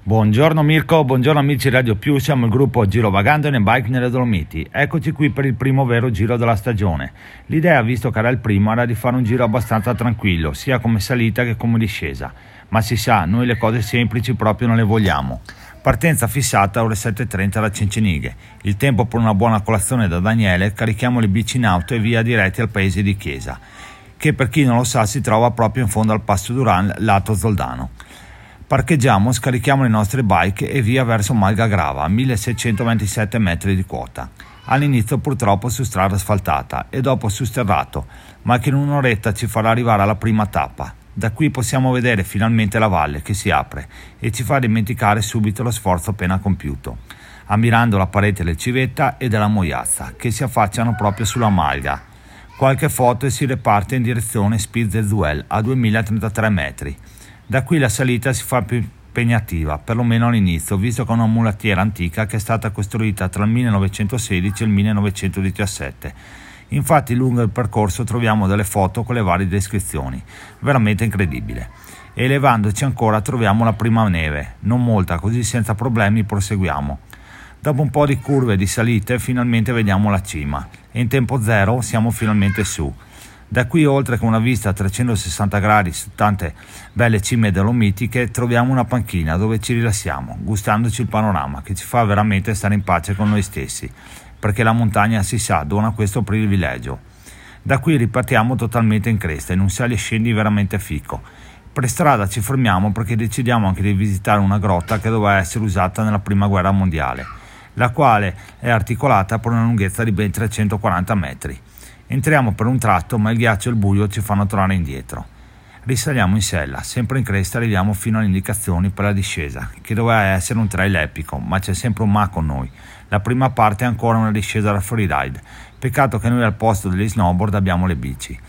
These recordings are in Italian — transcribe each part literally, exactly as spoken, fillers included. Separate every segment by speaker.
Speaker 1: Buongiorno Mirko, buongiorno amici Radio Più, siamo il gruppo Girovagando in Bike nelle Dolomiti. Eccoci qui per il primo vero giro della stagione. L'idea, visto che era il primo, era di fare un giro abbastanza tranquillo, sia come salita che come discesa. Ma si sa, noi le cose semplici proprio non le vogliamo. Partenza fissata ore sette e trenta da Cincinighe. Il tempo per una buona colazione da Daniele, carichiamo le bici in auto e via diretti al paese di Chiesa, che per chi non lo sa si trova proprio in fondo al Passo Duran, lato Zoldano. Parcheggiamo, scarichiamo le nostre bike e via verso Malgagrava, a milleseicentoventisette metri di quota. All'inizio purtroppo su strada asfaltata e dopo su sterrato, ma che in un'oretta ci farà arrivare alla prima tappa. Da qui possiamo vedere finalmente la valle che si apre e ci fa dimenticare subito lo sforzo appena compiuto, ammirando la parete del Civetta e della Moiazza, che si affacciano proprio sulla Malga. Qualche foto e si riparte in direzione Spizze-Zuel a duemilatrentatré metri. Da qui la salita si fa più impegnativa, perlomeno all'inizio, visto che è una mulattiera antica che è stata costruita tra il millenovecentosedici e il millenovecentodiciassette. Infatti lungo il percorso troviamo delle foto con le varie descrizioni, veramente incredibile. E elevandoci ancora troviamo la prima neve, non molta, così senza problemi proseguiamo. Dopo un po' di curve e di salite finalmente vediamo la cima e in tempo zero siamo finalmente su. Da qui, oltre che una vista a trecentosessanta gradi su tante belle cime dolomitiche, troviamo una panchina dove ci rilassiamo, gustandoci il panorama che ci fa veramente stare in pace con noi stessi, perché la montagna, si sa, dona questo privilegio. Da qui ripartiamo totalmente in cresta, in un sali e scendi veramente fico. Per strada ci fermiamo perché decidiamo anche di visitare una grotta che doveva essere usata nella prima guerra mondiale, la quale è articolata per una lunghezza di ben trecentoquaranta metri. Entriamo per un tratto, ma il ghiaccio e il buio ci fanno tornare indietro. Risaliamo in sella, sempre in cresta arriviamo fino alle indicazioni per la discesa, che doveva essere un trail epico, ma c'è sempre un ma con noi. La prima parte è ancora una discesa da freeride, peccato che noi al posto degli snowboard abbiamo le bici.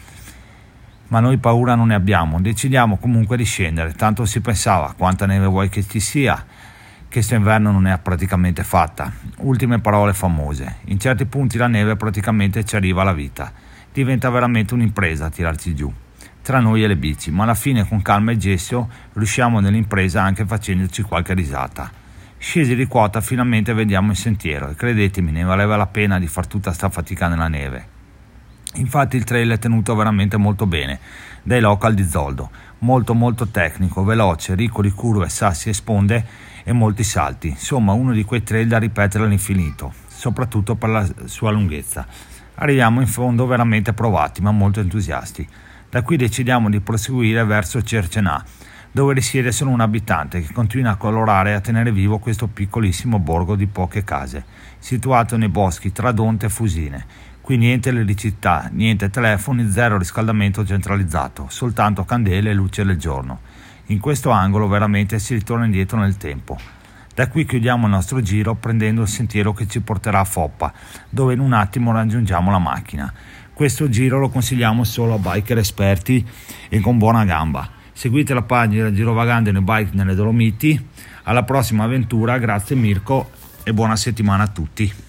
Speaker 1: Ma noi paura non ne abbiamo, decidiamo comunque di scendere, tanto si pensava, quanta neve vuoi che ci sia, che sto inverno non è praticamente fatta. Ultime parole famose. In certi punti la neve praticamente ci arriva alla vita. Diventa veramente un'impresa a tirarci giù, tra noi e le bici, ma alla fine con calma e gesto riusciamo nell'impresa anche facendoci qualche risata. Scesi di quota finalmente vediamo il sentiero e credetemi ne valeva la pena di far tutta sta fatica nella neve. Infatti il trail è tenuto veramente molto bene dai local di Zoldo, molto molto tecnico, veloce, ricco di curve, sassi e sponde e molti salti, insomma uno di quei trail da ripetere all'infinito, soprattutto per la sua lunghezza. Arriviamo in fondo veramente provati ma molto entusiasti. Da qui decidiamo di proseguire verso Cercenà, dove risiede solo un abitante che continua a colorare e a tenere vivo questo piccolissimo borgo di poche case, situato nei boschi tra Donte e Fusine. Qui niente elettricità, niente telefoni, zero riscaldamento centralizzato, soltanto candele e luce del giorno. In questo angolo veramente si ritorna indietro nel tempo. Da qui chiudiamo il nostro giro prendendo il sentiero che ci porterà a Foppa, dove in un attimo raggiungiamo la macchina. Questo giro lo consigliamo solo a biker esperti e con buona gamba. Seguite la pagina Girovagando in Bike nelle Dolomiti. Alla prossima avventura, grazie Mirko e buona settimana a tutti.